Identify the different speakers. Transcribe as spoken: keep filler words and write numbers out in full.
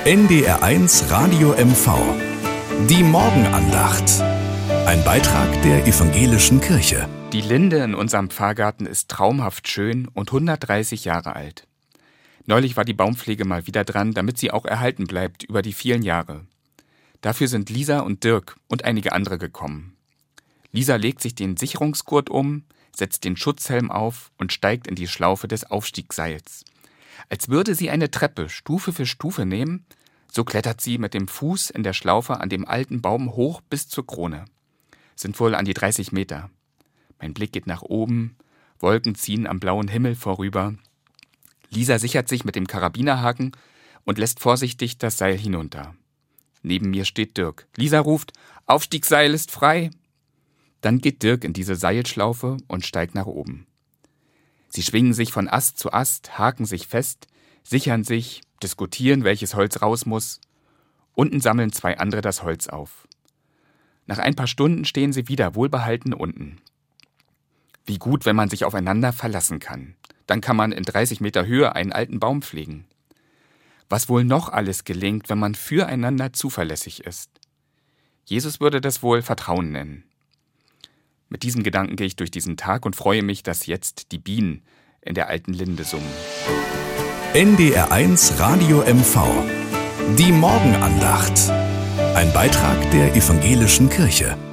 Speaker 1: N D R eins Radio M V. Die Morgenandacht. Ein Beitrag der Evangelischen Kirche.
Speaker 2: Die Linde in unserem Pfarrgarten ist traumhaft schön und hundertdreißig Jahre alt. Neulich war die Baumpflege mal wieder dran, damit sie auch erhalten bleibt über die vielen Jahre. Dafür sind Lisa und Dirk und einige andere gekommen. Lisa legt sich den Sicherungsgurt um, setzt den Schutzhelm auf und steigt in die Schlaufe des Aufstiegsseils. Als würde sie eine Treppe Stufe für Stufe nehmen, so klettert sie mit dem Fuß in der Schlaufe an dem alten Baum hoch bis zur Krone. Sind wohl an die dreißig Meter. Mein Blick geht nach oben, Wolken ziehen am blauen Himmel vorüber. Lisa sichert sich mit dem Karabinerhaken und lässt vorsichtig das Seil hinunter. Neben mir steht Dirk. Lisa ruft, Aufstiegsseil ist frei. Dann geht Dirk in diese Seilschlaufe und steigt nach oben. Sie schwingen sich von Ast zu Ast, haken sich fest, sichern sich, diskutieren, welches Holz raus muss. Unten sammeln zwei andere das Holz auf. Nach ein paar Stunden stehen sie wieder wohlbehalten unten. Wie gut, wenn man sich aufeinander verlassen kann. Dann kann man in dreißig Meter Höhe einen alten Baum pflegen. Was wohl noch alles gelingt, wenn man füreinander zuverlässig ist. Jesus würde das wohl Vertrauen nennen. Mit diesem Gedanken gehe ich durch diesen Tag und freue mich, dass jetzt die Bienen in der alten Linde summen.
Speaker 1: N D R eins Radio M V. Die Morgenandacht. Ein Beitrag der Evangelischen Kirche.